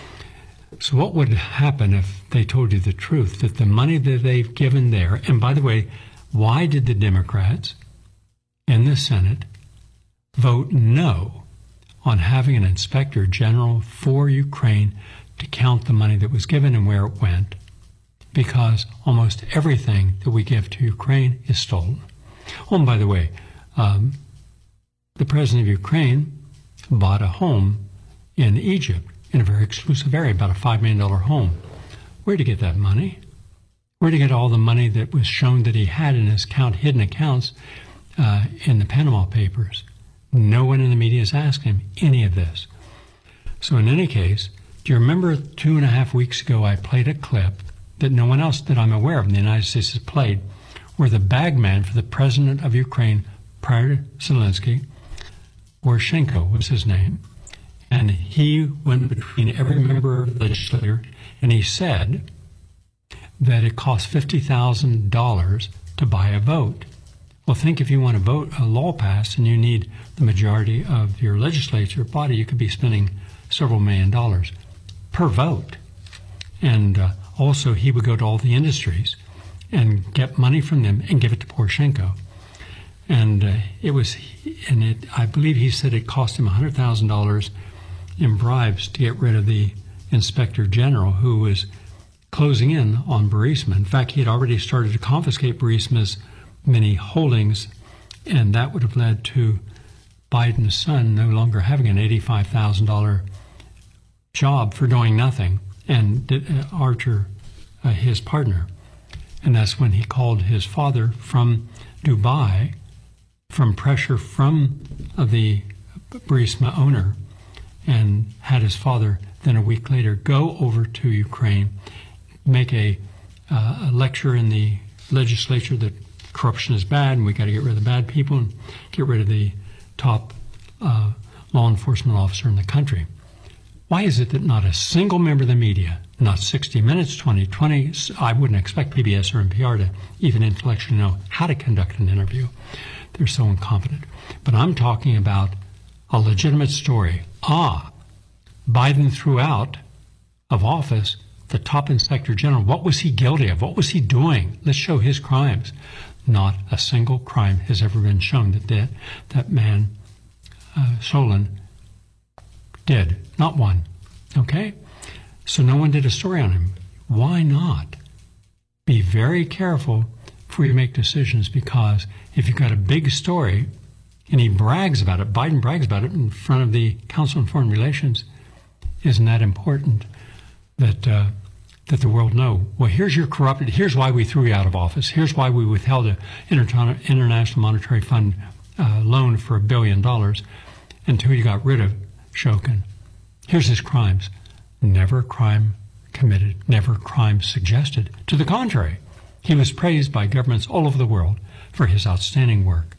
So what would happen if they told you the truth, that the money that they've given there, and by the way, why did the Democrats in the Senate vote no on having an inspector general for Ukraine to count the money that was given and where it went? Because almost everything that we give to Ukraine is stolen. Oh, and by the way, um, the president of Ukraine bought a home in Egypt in a very exclusive area, about a five million dollar home. Where'd he get that money? Where'd he get all the money that was shown that he had in his account, hidden accounts uh, in the Panama Papers? No one in the media is asking him any of this. So in any case, do you remember two and a half weeks ago I played a clip that no one else that I'm aware of in the United States has played, where the bagman for the president of Ukraine prior to Zelensky, Poroshenko was his name, and he went between every member of the legislature, and he said that it cost fifty thousand dollars to buy a vote. Well, think if you want to vote a law passed and you need the majority of your legislature body, you could be spending several million dollars per vote. And uh, also he would go to all the industries and get money from them and give it to Poroshenko. And uh, it was, and it, I believe he said it cost him one hundred thousand dollars in bribes to get rid of the inspector general who was closing in on Burisma. In fact, he had already started to confiscate Burisma's many holdings, and that would have led to Biden's son no longer having an eighty-five thousand dollars job for doing nothing, and uh, Archer, uh, his partner. And that's when he called his father from Dubai, from pressure from uh, the Burisma owner, and had his father then a week later go over to Ukraine, make a, uh, a lecture in the legislature that corruption is bad and we got to get rid of the bad people and get rid of the top uh, law enforcement officer in the country. Why is it that not a single member of the media, not sixty minutes, twenty twenty, I wouldn't expect P B S or N P R to even intellectually know how to conduct an interview. They're so incompetent. But I'm talking about a legitimate story. Ah, Biden threw out of office the top inspector general. What was he guilty of? What was he doing? Let's show his crimes. Not a single crime has ever been shown that that, that man, uh, Solon, did. Not one. Okay? So no one did a story on him. Why not? Be very careful before you make decisions, because if you've got a big story and he brags about it, Biden brags about it in front of the Council on Foreign Relations, isn't that important that uh, that the world know? Well, here's your corrupted, here's why we threw you out of office. Here's why we withheld an Inter- International Monetary Fund uh, loan for a billion dollars until you got rid of Shokin. Here's his crimes. Never a crime committed, never a crime suggested. To the contrary, he was praised by governments all over the world for his outstanding work.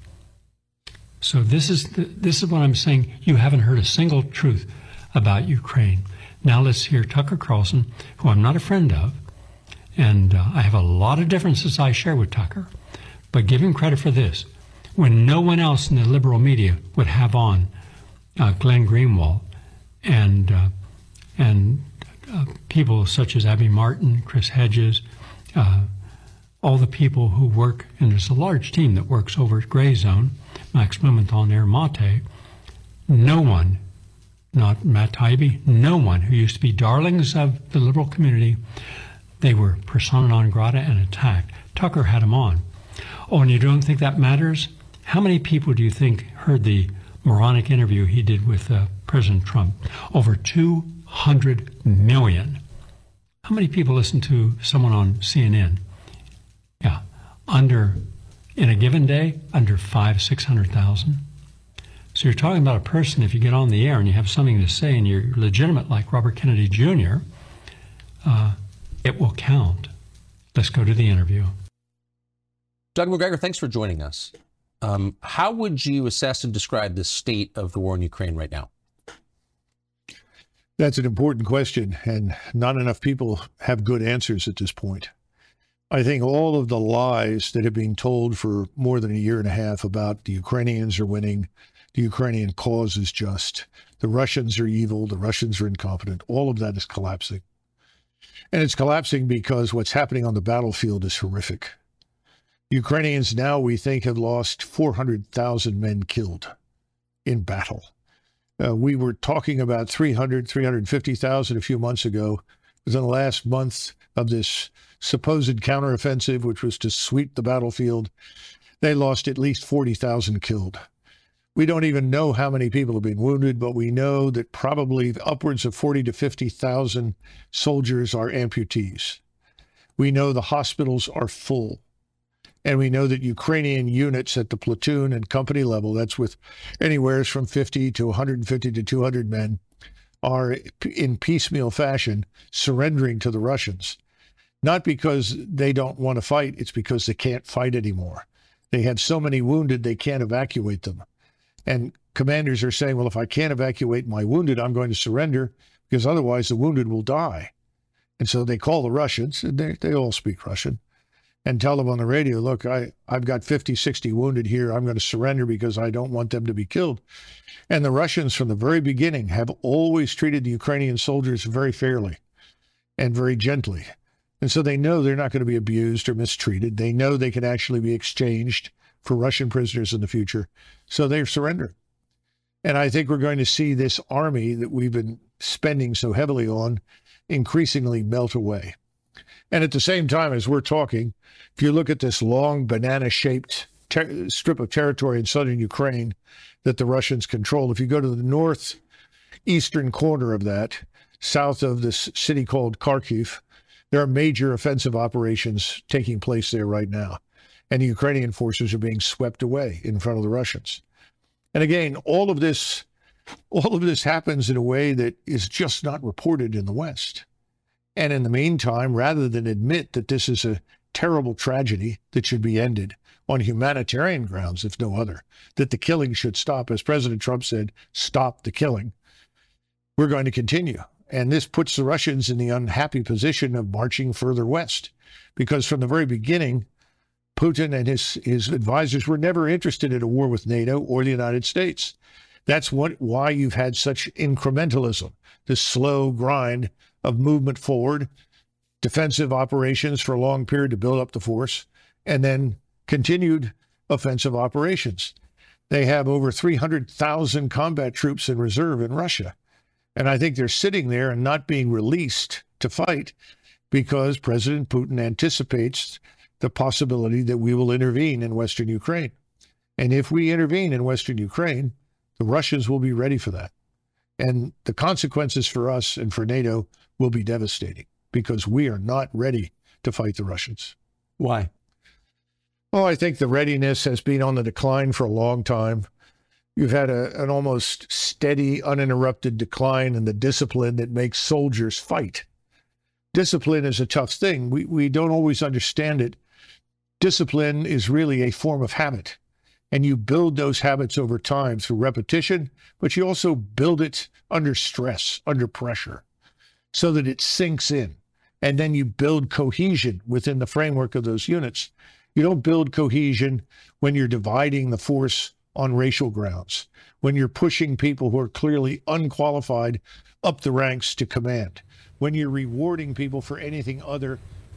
So this is the, this is what I'm saying. You haven't heard a single truth about Ukraine. Now let's hear Tucker Carlson, who I'm not a friend of, and uh, I have a lot of differences I share with Tucker, but give him credit for this. When no one else in the liberal media would have on uh, Glenn Greenwald and uh, and uh, people such as Abby Martin, Chris Hedges, uh, all the people who work, and there's a large team that works over at Gray Zone, Max Blumenthal and Air Mate, no one, not Matt Taibbi, no one who used to be darlings of the liberal community, they were persona non grata and attacked. Tucker had them on. Oh, and you don't think that matters? How many people do you think heard the moronic interview he did with uh, President Trump? Over two hundred million. How many people listen to someone on C N N? Yeah, under, in a given day, under five, six hundred thousand. So you're talking about a person, if you get on the air and you have something to say and you're legitimate like Robert Kennedy Junior, uh, it will count. Let's go to the interview. Doug Macgregor, thanks for joining us. Um, how would you assess and describe the state of the war in Ukraine right now? That's an important question, and not enough people have good answers at this point. I think all of the lies that have been told for more than a year and a half about the Ukrainians are winning, the Ukrainian cause is just, the Russians are evil, the Russians are incompetent, all of that is collapsing. And it's collapsing because what's happening on the battlefield is horrific. Ukrainians now, we think, have lost four hundred thousand men killed in battle. Uh, we were talking about three hundred, three hundred fifty thousand a few months ago. Within the last month of this supposed counteroffensive, which was to sweep the battlefield, they lost at least forty thousand killed. We don't even know how many people have been wounded, but we know that probably upwards of forty to fifty thousand soldiers are amputees. We know the hospitals are full. And we know that Ukrainian units at the platoon and company level, that's with anywhere from fifty to one hundred fifty to two hundred men, are in piecemeal fashion surrendering to the Russians. Not because they don't want to fight, it's because they can't fight anymore. They have so many wounded, they can't evacuate them. And commanders are saying, well, if I can't evacuate my wounded, I'm going to surrender because otherwise the wounded will die. And so they call the Russians, and they, they all speak Russian, and tell them on the radio, look, I, I've got fifty, sixty wounded here. I'm going to surrender because I don't want them to be killed. And the Russians from the very beginning have always treated the Ukrainian soldiers very fairly and very gently. And so they know they're not going to be abused or mistreated. They know they can actually be exchanged for Russian prisoners in the future. So they're surrendering. And I think we're going to see this army that we've been spending so heavily on increasingly melt away. And at the same time, as we're talking, if you look at this long banana-shaped ter- strip of territory in southern Ukraine that the Russians control, if you go to the northeastern corner of that, south of this city called Kharkiv, there are major offensive operations taking place there right now. And the Ukrainian forces are being swept away in front of the Russians. And again, all of this, all of this happens in a way that is just not reported in the West. And in the meantime, rather than admit that this is a terrible tragedy that should be ended on humanitarian grounds, if no other, that the killing should stop, as President Trump said, stop the killing, we're going to continue. And this puts the Russians in the unhappy position of marching further west, because from the very beginning, Putin and his, his advisors were never interested in a war with NATO or the United States. That's what, why you've had such incrementalism, this slow grind of movement forward, defensive operations for a long period to build up the force, and then continued offensive operations. They have over three hundred thousand combat troops in reserve in Russia. And I think they're sitting there and not being released to fight because President Putin anticipates the possibility that we will intervene in Western Ukraine. And if we intervene in Western Ukraine, the Russians will be ready for that. And the consequences for us and for NATO will be devastating because we are not ready to fight the Russians. Why? Oh, I think the readiness has been on the decline for a long time. You've had a, an almost steady, uninterrupted decline in the discipline that makes soldiers fight. Discipline is a tough thing. We, we don't always understand it. Discipline is really a form of habit. And you build those habits over time through repetition, but you also build it under stress, under pressure, so that it sinks in. And then you build cohesion within the framework of those units. You don't build cohesion when you're dividing the force on racial grounds, when you're pushing people who are clearly unqualified up the ranks to command, when you're rewarding people for anything other.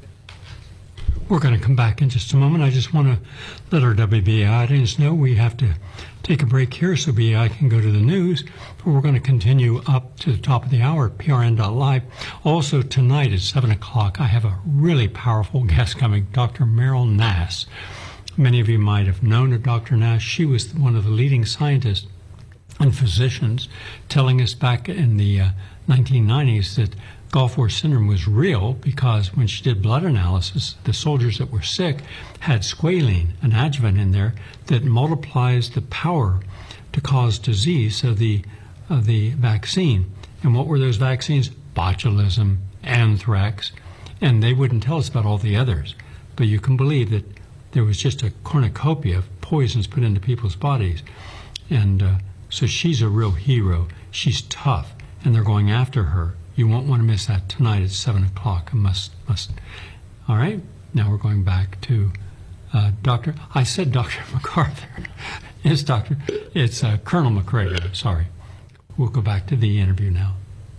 We're going to come back in just a moment. I just want to let our W B I audience know we have to take a break here so B I can go to the news, but we're going to continue up to the top of the hour at P R N dot live. Also tonight at seven o'clock, I have a really powerful guest coming, Doctor Meryl Nass. Many of you might have known of Doctor Nass. She was one of the leading scientists and physicians telling us back in the uh, nineteen nineties that Gulf War syndrome was real because when she did blood analysis, the soldiers that were sick had squalene, an adjuvant in there that multiplies the power to cause disease of the, of the vaccine. And what were those vaccines? Botulism, anthrax, and they wouldn't tell us about all the others. But you can believe that there was just a cornucopia of poisons put into people's bodies. And uh, so she's a real hero. She's tough, and they're going after her. You won't want to miss that tonight at seven o'clock. I must, must. All right, now we're going back to uh, Doctor I said Doctor MacArthur. It's Doctor It's uh, Colonel McCrager, sorry. We'll go back to the interview now.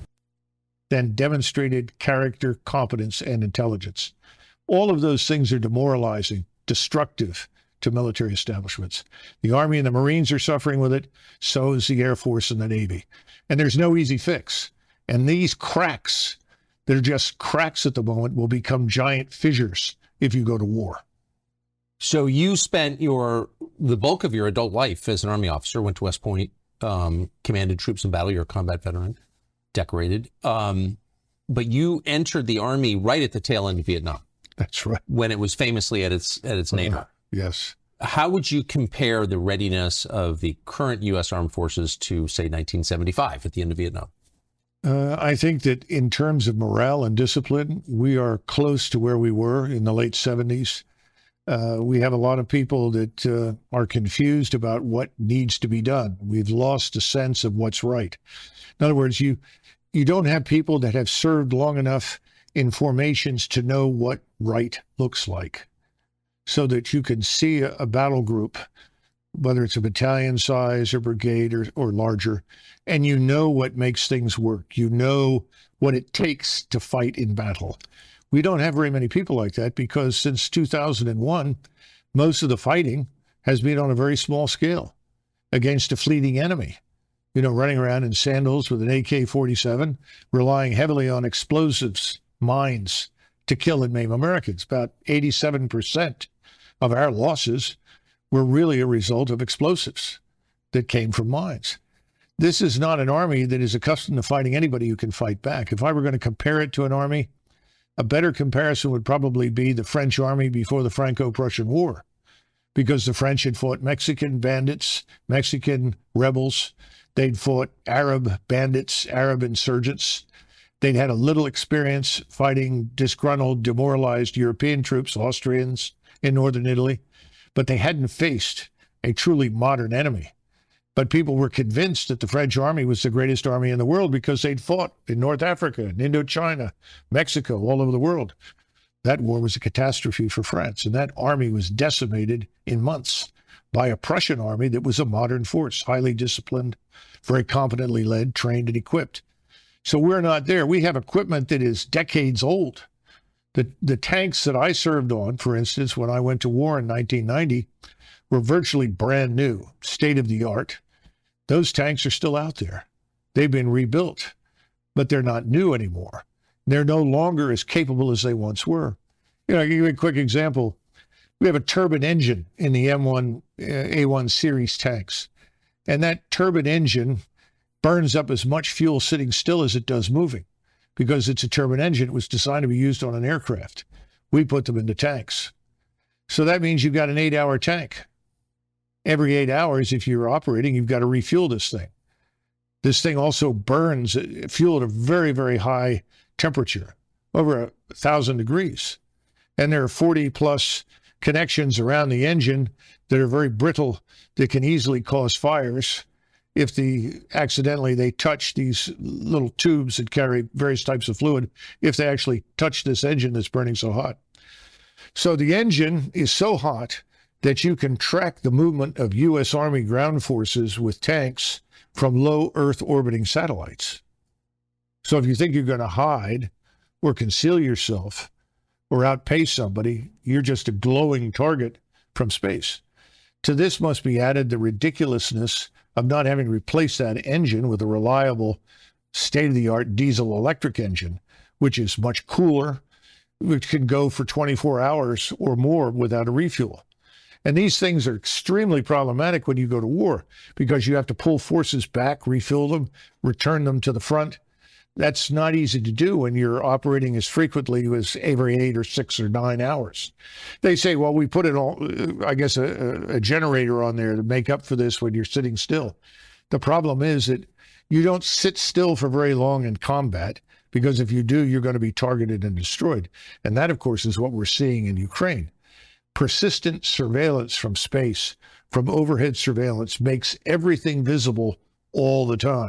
Then demonstrated character, competence, and intelligence. All of those things are demoralizing, destructive to military establishments. The Army and the Marines are suffering with it. So is the Air Force and the Navy. And there's no easy fix. And these cracks that are just cracks at the moment will become giant fissures if you go to war. So you spent your the bulk of your adult life as an Army officer, went to West Point, um, commanded troops in battle. You're a combat veteran, decorated. Um, but you entered the Army right at the tail end of Vietnam. That's right. When it was famously at its at its nadir. Uh, yes. How would you compare the readiness of the current U S Armed Forces to, say, nineteen seventy-five at the end of Vietnam? Uh, I think that in terms of morale and discipline, we are close to where we were in the late seventies. Uh, we have a lot of people that uh, are confused about what needs to be done. We've lost a sense of what's right. In other words, you you don't have people that have served long enough in formations to know what right looks like, so that you can see a, a battle group, whether it's a battalion size or brigade or, or larger, and you know what makes things work. You know what it takes to fight in battle. We don't have very many people like that because since two thousand one, most of the fighting has been on a very small scale against a fleeting enemy. You know, running around in sandals with an A K forty-seven, relying heavily on explosives, mines, to kill and maim Americans. About eighty-seven percent of our losses were really a result of explosives that came from mines. This is not an army that is accustomed to fighting anybody who can fight back. If I were going to compare it to an army, a better comparison would probably be the French army before the Franco-Prussian War, because the French had fought Mexican bandits, Mexican rebels. They'd fought Arab bandits, Arab insurgents. They'd had a little experience fighting disgruntled, demoralized European troops, Austrians in northern Italy, but they hadn't faced a truly modern enemy. But people were convinced that the French army was the greatest army in the world because they'd fought in North Africa, in Indochina, Mexico, all over the world. That war was a catastrophe for France, and that army was decimated in months by a Prussian army that was a modern force, highly disciplined, very competently led, trained, and equipped. So we're not there. We have equipment that is decades old. The, the tanks that I served on, for instance, when I went to war in nineteen ninety, were virtually brand new, state-of-the-art. Those tanks are still out there. They've been rebuilt, but they're not new anymore. They're no longer as capable as they once were. You know, I'll give you a quick example. We have a turbine engine in the M one A one series tanks, and that turbine engine burns up as much fuel sitting still as it does moving, because it's a turbine engine. It was designed to be used on an aircraft. We put them into tanks. So that means you've got an eight-hour tank. Every eight hours, if you're operating, you've got to refuel this thing. This thing also burns fuel at a very, very high temperature, over a thousand degrees. And there are forty plus connections around the engine that are very brittle, that can easily cause fires if the accidentally they touch these little tubes that carry various types of fluid, if they actually touch this engine that's burning so hot. So the engine is so hot that you can track the movement of U S Army ground forces with tanks from low Earth orbiting satellites. So if you think you're going to hide or conceal yourself or outpace somebody, you're just a glowing target from space. To this must be added the ridiculousness of not having replaced that engine with a reliable state-of-the-art diesel electric engine, which is much cooler, which can go for twenty-four hours or more without a refuel. And these things are extremely problematic when you go to war, because you have to pull forces back, refill them, return them to the front. That's not easy to do when you're operating as frequently as every eight or six or nine hours. They say, well, we put it all, I guess, a, a generator on there to make up for this when you're sitting still. The problem is that you don't sit still for very long in combat, because if you do, you're going to be targeted and destroyed. And that, of course, is what we're seeing in Ukraine. Persistent surveillance from space, from overhead surveillance, makes everything visible all the time.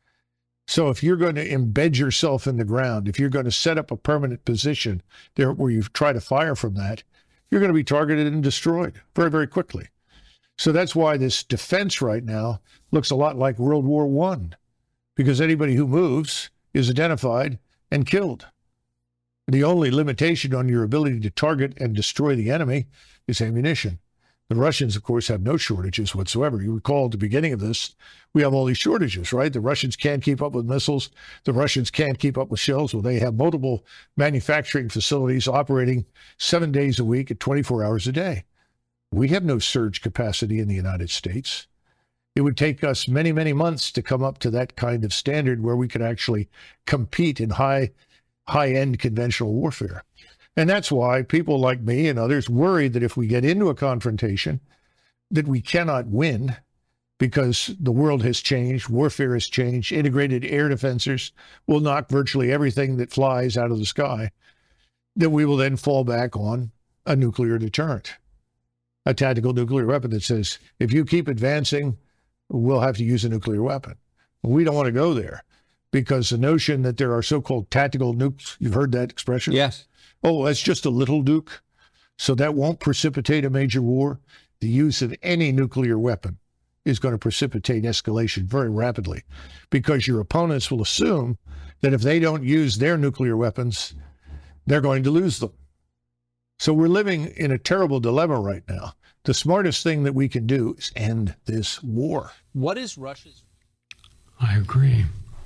So if you're going to embed yourself in the ground, if you're going to set up a permanent position there where you try to fire from that, you're going to be targeted and destroyed very, very quickly. So that's why this defense right now looks a lot like World War One, because anybody who moves is identified and killed. The only limitation on your ability to target and destroy the enemy is ammunition. The Russians, of course, have no shortages whatsoever. You recall at the beginning of this, we have all these shortages, right? The Russians can't keep up with missiles. The Russians can't keep up with shells. Well, they have multiple manufacturing facilities operating seven days a week at twenty-four hours a day. We have no surge capacity in the United States. It would take us many, many months to come up to that kind of standard where we could actually compete in high high-end conventional warfare. And that's why people like me and others worry that if we get into a confrontation, that we cannot win, because the world has changed, warfare has changed, integrated air defenses will knock virtually everything that flies out of the sky, that we will then fall back on a nuclear deterrent, a tactical nuclear weapon that says, if you keep advancing, we'll have to use a nuclear weapon. We don't want to go there. Because the notion that there are so-called tactical nukes, you've heard that expression? Yes. Oh, that's just a little nuke. So that won't precipitate a major war. The use of any nuclear weapon is going to precipitate escalation very rapidly, because your opponents will assume that if they don't use their nuclear weapons, they're going to lose them. So we're living in a terrible dilemma right now. The smartest thing that we can do is end this war. What is Russia's... I agree.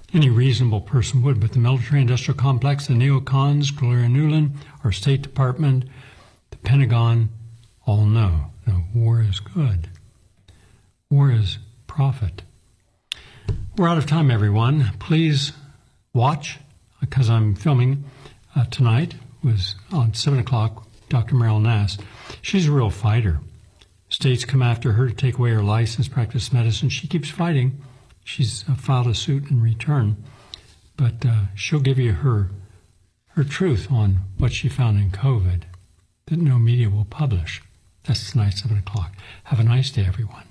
Any reasonable person would, but the military-industrial complex, the neocons, Gloria Nuland, our State Department, the Pentagon, all know that war is good. War is profit. We're out of time, everyone. Please watch, because I'm filming uh, tonight. It was on seven o'clock, Doctor Meryl Nass. She's a real fighter. States come after her to take away her license, practice medicine. She keeps fighting. She's uh, filed a suit in return, but uh, she'll give you her her truth on what she found in COVID that no media will publish. That's tonight, seven o'clock. Have a nice day, everyone.